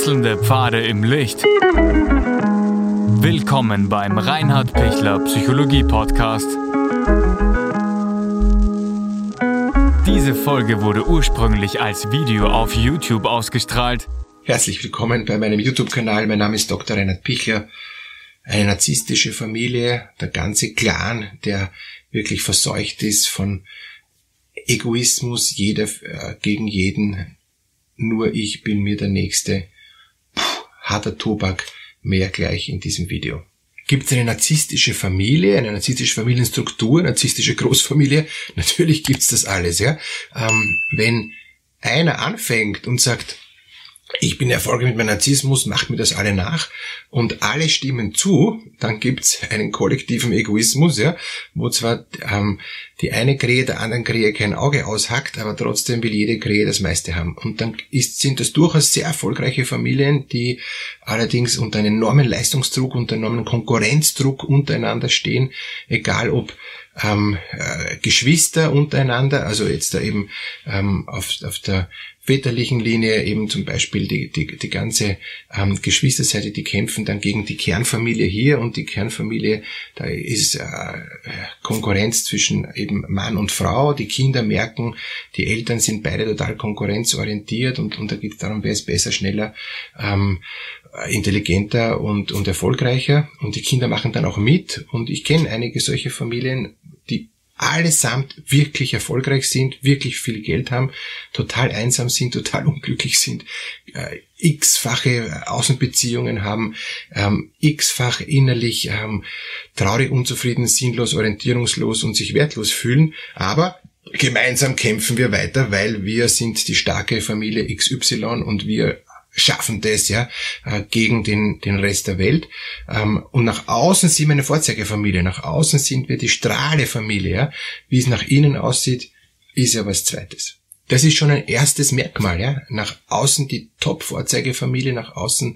Wechselnde Pfade im Licht. Willkommen beim Reinhard Pichler Psychologie Podcast. Diese Folge wurde ursprünglich als Video auf YouTube ausgestrahlt. Herzlich willkommen bei meinem YouTube-Kanal. Mein Name ist Dr. Reinhard Pichler. Eine narzisstische Familie, der ganze Clan, der wirklich verseucht ist von Egoismus, jeder gegen jeden, nur ich bin mir der Nächste. Harter Tobak, mehr gleich in diesem Video. Gibt es eine narzisstische Familie, eine narzisstische Familienstruktur, eine narzisstische Großfamilie? Natürlich gibt's das alles, ja. Wenn einer anfängt und sagt, ich bin erfolgreich mit meinem Narzissmus, macht mir das alle nach und alle stimmen zu, dann gibt's einen kollektiven Egoismus, ja, wo zwar die eine Krähe der anderen Krähe kein Auge aushackt, aber trotzdem will jede Krähe das meiste haben. Und dann sind das durchaus sehr erfolgreiche Familien, die allerdings unter einem enormen Leistungsdruck, unter einem enormen Konkurrenzdruck untereinander stehen, egal ob Geschwister untereinander, also jetzt da eben auf der väterlichen Linie eben zum Beispiel die ganze Geschwisterseite, die kämpfen dann gegen die Kernfamilie hier, und die Kernfamilie, da ist Konkurrenz zwischen eben Mann und Frau, die Kinder merken, die Eltern sind beide total konkurrenzorientiert und da geht es darum, wer ist besser, schneller, intelligenter und erfolgreicher, und die Kinder machen dann auch mit, und ich kenne einige solche Familien, die allesamt wirklich erfolgreich sind, wirklich viel Geld haben, total einsam sind, total unglücklich sind, x-fache Außenbeziehungen haben, x-fach innerlich traurig, unzufrieden, sinnlos, orientierungslos und sich wertlos fühlen, aber gemeinsam kämpfen wir weiter, weil wir sind die starke Familie XY und wir schaffen das, ja, gegen den Rest der Welt. Und nach außen sind wir eine Vorzeigefamilie, nach außen sind wir die Strahlefamilie, ja. Wie es nach innen aussieht, ist ja was Zweites. Das ist schon ein erstes Merkmal, ja. Nach außen die Top-Vorzeigefamilie, nach außen,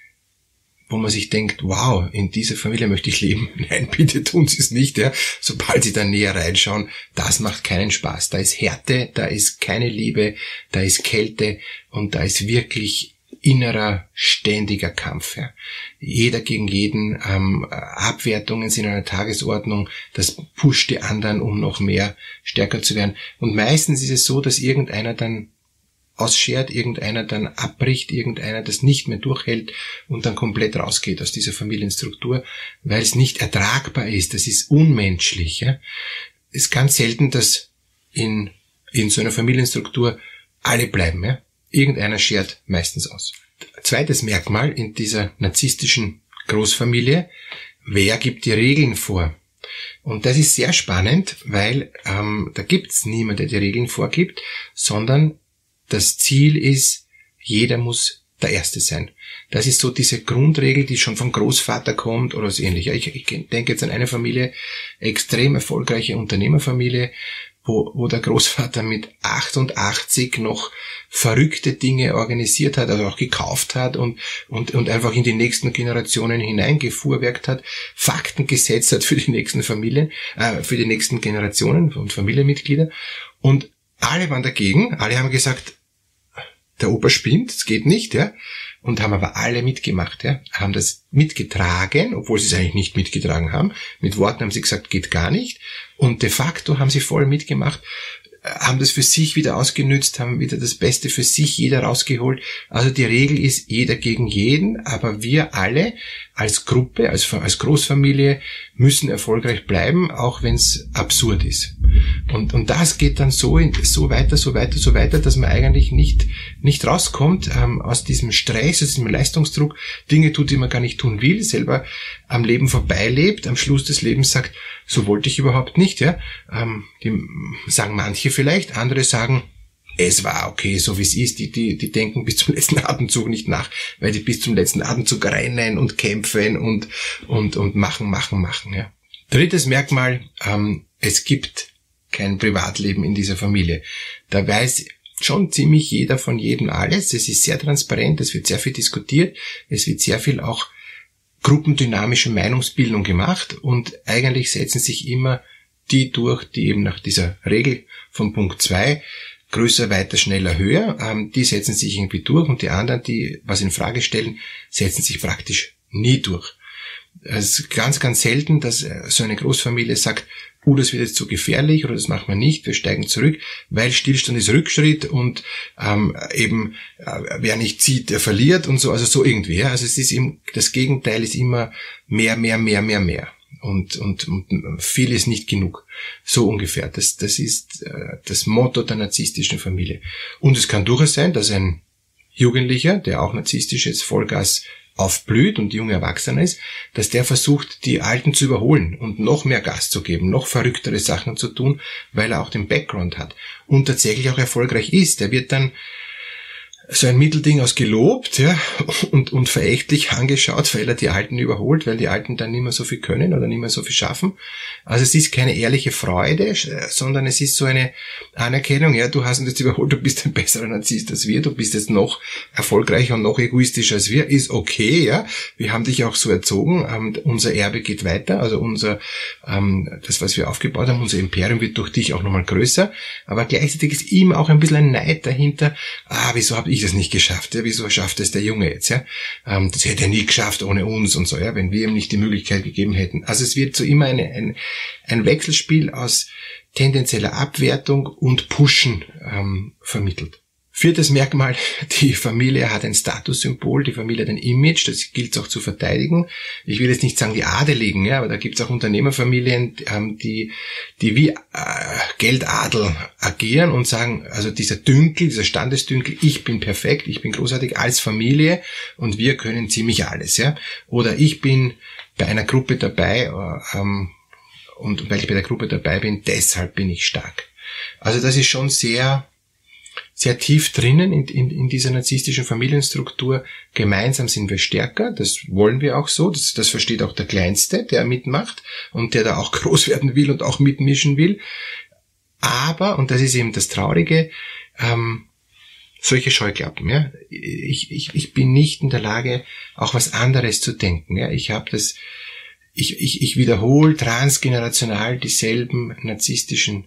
wo man sich denkt, wow, in dieser Familie möchte ich leben. Nein, bitte tun Sie es nicht, ja. Sobald Sie da näher reinschauen, das macht keinen Spaß. Da ist Härte, da ist keine Liebe, da ist Kälte und da ist wirklich innerer, ständiger Kampf. Ja. Jeder gegen jeden, Abwertungen sind an der Tagesordnung, das pusht die anderen, um noch mehr stärker zu werden. Und meistens ist es so, dass irgendeiner dann ausschert, irgendeiner dann abbricht, irgendeiner das nicht mehr durchhält und dann komplett rausgeht aus dieser Familienstruktur, weil es nicht ertragbar ist, das ist unmenschlich. Ja. Es ist ganz selten, dass in so einer Familienstruktur alle bleiben. Ja. Irgendeiner schert meistens aus. Zweites Merkmal in dieser narzisstischen Großfamilie: wer gibt die Regeln vor? Und das ist sehr spannend, weil da gibt's niemanden, der die Regeln vorgibt, sondern das Ziel ist, jeder muss der Erste sein. Das ist so diese Grundregel, die schon vom Großvater kommt oder so ähnlich. Ich denke jetzt an eine Familie, extrem erfolgreiche Unternehmerfamilie, wo der Großvater mit 88 noch verrückte Dinge organisiert hat, also auch gekauft hat und einfach in die nächsten Generationen hineingefuhrwerkt hat, Fakten gesetzt hat für die nächsten Familien, für die nächsten Generationen und Familienmitglieder. Und alle waren dagegen, alle haben gesagt, der Opa spinnt, es geht nicht, ja, und haben aber alle mitgemacht, ja, haben das mitgetragen, obwohl sie es eigentlich nicht mitgetragen haben. Mit Worten haben sie gesagt, geht gar nicht, und de facto haben sie voll mitgemacht, haben das für sich wieder ausgenützt, haben wieder das Beste für sich jeder rausgeholt. Also die Regel ist jeder gegen jeden, aber wir alle als Gruppe, als Großfamilie müssen erfolgreich bleiben, auch wenn es absurd ist. Und das geht dann so weiter, dass man eigentlich nicht rauskommt aus diesem Stress, aus diesem Leistungsdruck, Dinge tut, die man gar nicht tun will, selber am Leben vorbeilebt, am Schluss des Lebens sagt, so wollte ich überhaupt nicht, ja. Die sagen manche vielleicht, andere sagen, es war okay, so wie es ist. Die denken bis zum letzten Atemzug nicht nach, weil die bis zum letzten Atemzug rennen und kämpfen und machen, ja. Drittes Merkmal, es gibt kein Privatleben in dieser Familie. Da weiß schon ziemlich jeder von jedem alles. Es ist sehr transparent, es wird sehr viel diskutiert, es wird sehr viel auch gruppendynamische Meinungsbildung gemacht, und eigentlich setzen sich immer die durch, die eben nach dieser Regel von Punkt 2 größer, weiter, schneller, höher, die setzen sich irgendwie durch und die anderen, die was in Frage stellen, setzen sich praktisch nie durch. Es ist ganz, ganz selten, dass so eine Großfamilie sagt, das wird jetzt zu gefährlich oder das machen wir nicht, wir steigen zurück, weil Stillstand ist Rückschritt und wer nicht zieht, der verliert und so, also so irgendwie. Ja. Also es ist eben, das Gegenteil ist immer mehr. Und viel ist nicht genug. So ungefähr. Das ist das Motto der narzisstischen Familie. Und es kann durchaus sein, dass ein Jugendlicher, der auch narzisstisch jetzt Vollgas aufblüht und junge Erwachsener ist, dass der versucht, die Alten zu überholen und noch mehr Gas zu geben, noch verrücktere Sachen zu tun, weil er auch den Background hat und tatsächlich auch erfolgreich ist. Der wird dann so ein Mittelding aus gelobt, ja, und verächtlich angeschaut, weil er die Alten überholt, weil die Alten dann nicht mehr so viel können oder nicht mehr so viel schaffen. Also es ist keine ehrliche Freude, sondern es ist so eine Anerkennung, ja, du hast uns jetzt überholt, du bist ein besserer Narzisst als wir, du bist jetzt noch erfolgreicher und noch egoistischer als wir, ist okay, ja, wir haben dich auch so erzogen, unser Erbe geht weiter, also das, was wir aufgebaut haben, unser Imperium wird durch dich auch nochmal größer, aber gleichzeitig ist immer auch ein bisschen ein Neid dahinter, wieso habe ich das nicht geschafft, ja, wieso schafft es der Junge jetzt, ja, das hätte er nie geschafft ohne uns und so, ja, wenn wir ihm nicht die Möglichkeit gegeben hätten. Also es wird so immer ein Wechselspiel aus tendenzieller Abwertung und Pushen vermittelt. Viertes Merkmal, die Familie hat ein Statussymbol, die Familie hat ein Image, das gilt es auch zu verteidigen. Ich will jetzt nicht sagen die Adeligen, ja, aber da gibt es auch Unternehmerfamilien, die wie Geldadel agieren und sagen, also dieser Standesdünkel, ich bin perfekt, ich bin großartig als Familie und wir können ziemlich alles, ja. Oder ich bin bei einer Gruppe dabei und weil ich bei der Gruppe dabei bin, deshalb bin ich stark. Also das ist schon sehr tief drinnen in dieser narzisstischen Familienstruktur. Gemeinsam sind wir stärker, das wollen wir auch so, das versteht auch der Kleinste, der mitmacht und der da auch groß werden will und auch mitmischen will. Aber, und das ist eben das Traurige, solche Scheuklappen, ja. Ich bin nicht in der Lage, auch was anderes zu denken, ja. Ich wiederhole transgenerational dieselben narzisstischen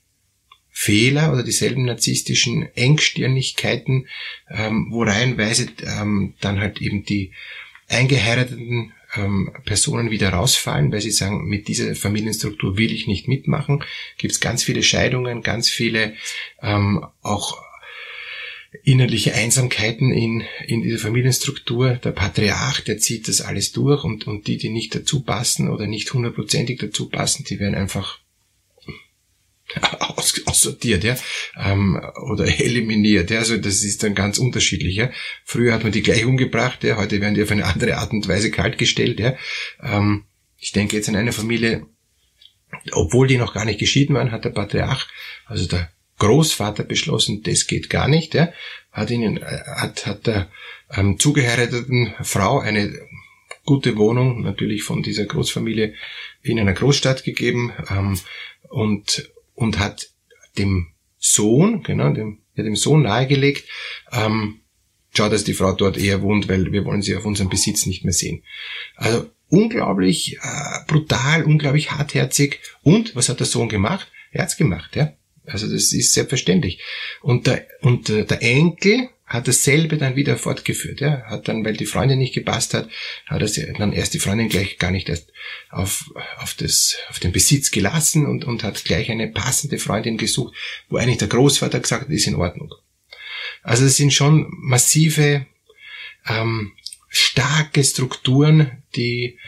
Fehler oder dieselben narzisstischen Engstirnigkeiten, wo reihenweise dann halt eben die eingeheirateten Personen wieder rausfallen, weil sie sagen, mit dieser Familienstruktur will ich nicht mitmachen. Gibt es ganz viele Scheidungen, ganz viele auch innerliche Einsamkeiten in dieser Familienstruktur. Der Patriarch, der zieht das alles durch und die nicht dazu passen oder nicht 100%ig dazu passen, die werden einfach aussortiert, ja, oder eliminiert, ja, also das ist dann ganz unterschiedlich, ja. Früher hat man die gleich umgebracht, ja, heute werden die auf eine andere Art und Weise kaltgestellt, ja. Ich denke jetzt an eine Familie, obwohl die noch gar nicht geschieden waren, hat der Patriarch, also der Großvater beschlossen, das geht gar nicht, ja, hat der zugeheirateten Frau eine gute Wohnung, natürlich von dieser Großfamilie, in einer Großstadt gegeben, und hat dem Sohn, dem Sohn nahegelegt, schau, dass die Frau dort eher wohnt, weil wir wollen sie auf unserem Besitz nicht mehr sehen. Also unglaublich brutal, unglaublich hartherzig. Und was hat der Sohn gemacht? Er hat's gemacht, ja. Also das ist selbstverständlich. Und der Enkel hat dasselbe dann wieder fortgeführt, ja. Hat dann, weil die Freundin nicht gepasst hat, hat er dann erst die Freundin gleich gar nicht erst auf den Besitz gelassen und hat gleich eine passende Freundin gesucht, wo eigentlich der Großvater gesagt hat, ist in Ordnung. Also es sind schon massive, starke Strukturen, die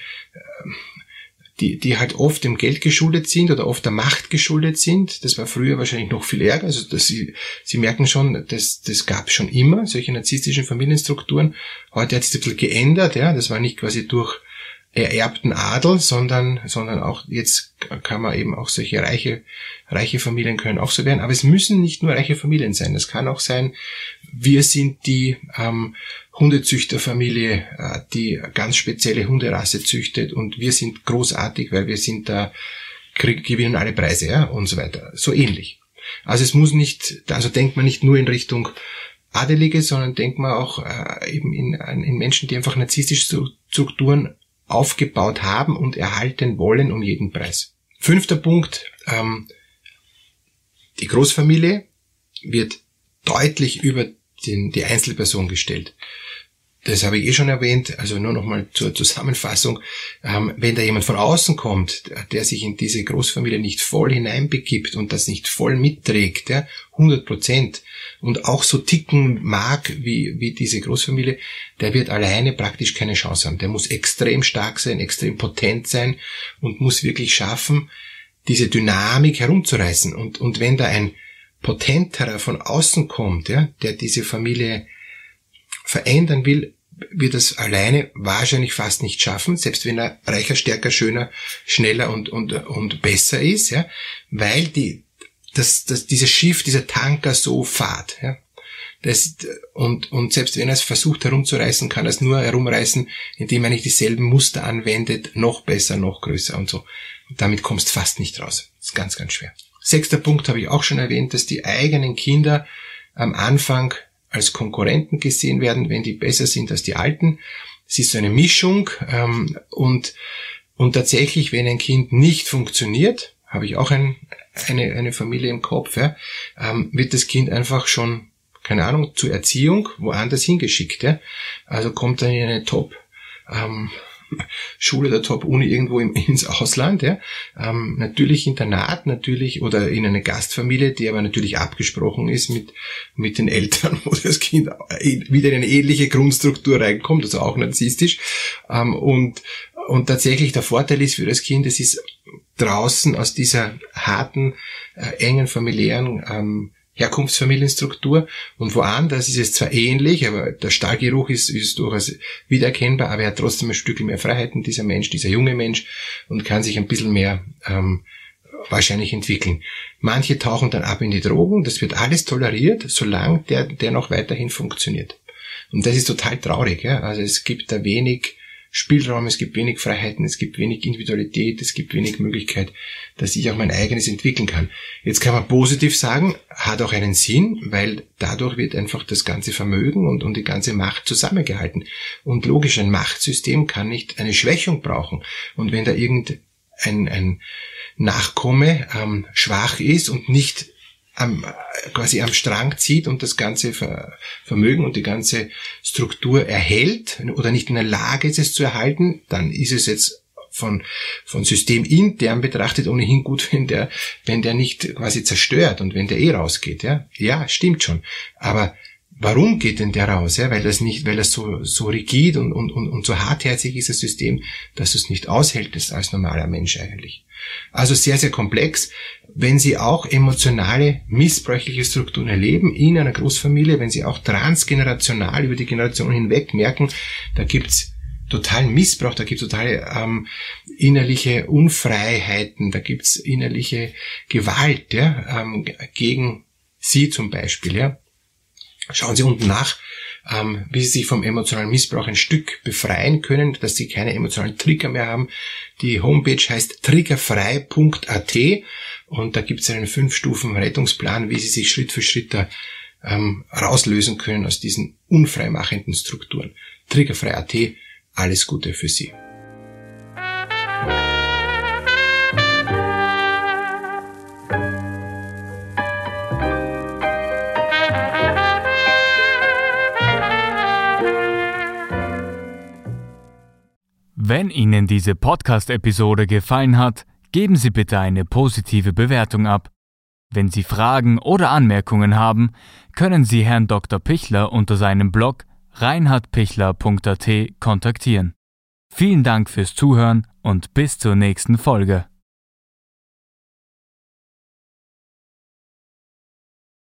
halt oft dem Geld geschuldet sind oder oft der Macht geschuldet sind. Das war früher wahrscheinlich noch viel ärger. Also Sie merken schon, das gab es schon immer, solche narzisstischen Familienstrukturen. Heute hat sich das ein bisschen geändert. Ja, das war nicht quasi durch ererbten Adel, sondern auch jetzt kann man eben auch solche reiche Familien können auch so werden. Aber es müssen nicht nur reiche Familien sein. Das kann auch sein, wir sind die Hundezüchterfamilie, die ganz spezielle Hunderasse züchtet und wir sind großartig, weil wir sind da, gewinnen alle Preise, ja, und so weiter. So ähnlich. Also es muss nicht, also denkt man nicht nur in Richtung Adelige, sondern denkt man auch eben in Menschen, die einfach narzisstische Strukturen aufgebaut haben und erhalten wollen um jeden Preis. 5. Punkt, die Großfamilie wird deutlich über die Einzelperson gestellt. Das habe ich schon erwähnt, also nur nochmal zur Zusammenfassung. Wenn da jemand von außen kommt, der sich in diese Großfamilie nicht voll hineinbegibt und das nicht voll mitträgt, 100%, und auch so ticken mag wie diese Großfamilie, der wird alleine praktisch keine Chance haben. Der muss extrem stark sein, extrem potent sein und muss wirklich schaffen, diese Dynamik herumzureißen. Und wenn da ein Potenterer von außen kommt, der diese Familie verändern will, wird es alleine wahrscheinlich fast nicht schaffen, selbst wenn er reicher, stärker, schöner, schneller und besser ist, weil dieses Schiff, dieser Tanker so fahrt, und selbst wenn er es versucht herumzureißen, kann er es nur herumreißen, indem er nicht dieselben Muster anwendet, noch besser, noch größer und so. Und damit kommst du fast nicht raus. Das ist ganz, ganz schwer. 6. Punkt habe ich auch schon erwähnt, dass die eigenen Kinder am Anfang als Konkurrenten gesehen werden, wenn die besser sind als die Alten. Es ist so eine Mischung, und tatsächlich, wenn ein Kind nicht funktioniert, habe ich auch eine Familie im Kopf, wird das Kind einfach schon, keine Ahnung, zur Erziehung woanders hingeschickt. Also kommt dann in eine Top-Schule oder Top-Uni irgendwo ins Ausland. Natürlich Internat, natürlich, oder in eine Gastfamilie, die aber natürlich abgesprochen ist mit den Eltern, wo das Kind wieder in eine ähnliche Grundstruktur reinkommt, also auch narzisstisch. Und tatsächlich der Vorteil ist für das Kind, es ist draußen aus dieser harten, engen familiären Herkunftsfamilienstruktur, und woanders ist es zwar ähnlich, aber der Stallgeruch ist durchaus wiedererkennbar, aber er hat trotzdem ein Stück mehr Freiheiten, dieser junge Mensch, und kann sich ein bisschen mehr wahrscheinlich entwickeln. Manche tauchen dann ab in die Drogen, das wird alles toleriert, solange der noch weiterhin funktioniert. Und das ist total traurig, also es gibt da wenig Spielraum, es gibt wenig Freiheiten, es gibt wenig Individualität, es gibt wenig Möglichkeit, dass ich auch mein eigenes entwickeln kann. Jetzt kann man positiv sagen, hat auch einen Sinn, weil dadurch wird einfach das ganze Vermögen und die ganze Macht zusammengehalten. Und logisch, ein Machtsystem kann nicht eine Schwächung brauchen. Und wenn da irgendein Nachkomme schwach ist und nicht quasi am Strang zieht und das ganze Vermögen und die ganze Struktur erhält oder nicht in der Lage ist, es zu erhalten, dann ist es jetzt von System intern betrachtet ohnehin gut, wenn der nicht quasi zerstört und wenn der rausgeht. Ja, stimmt schon. Aber warum geht denn der raus? Weil das so rigid und so hartherzig ist, das System, dass du es nicht aushältst als normaler Mensch eigentlich. Also sehr, sehr komplex. Wenn Sie auch emotionale, missbräuchliche Strukturen erleben in einer Großfamilie, wenn Sie auch transgenerational über die Generation hinweg merken, da gibt's totalen Missbrauch, da gibt's totale innerliche Unfreiheiten, da gibt's innerliche Gewalt gegen Sie zum Beispiel. Schauen Sie unten nach, wie Sie sich vom emotionalen Missbrauch ein Stück befreien können, dass Sie keine emotionalen Trigger mehr haben. Die Homepage heißt triggerfrei.at und da gibt es einen 5-Stufen-Rettungsplan, wie Sie sich Schritt für Schritt da rauslösen können aus diesen unfreimachenden Strukturen. Triggerfrei.at, alles Gute für Sie. Wenn Ihnen diese Podcast-Episode gefallen hat, geben Sie bitte eine positive Bewertung ab. Wenn Sie Fragen oder Anmerkungen haben, können Sie Herrn Dr. Pichler unter seinem Blog reinhardpichler.at kontaktieren. Vielen Dank fürs Zuhören und bis zur nächsten Folge.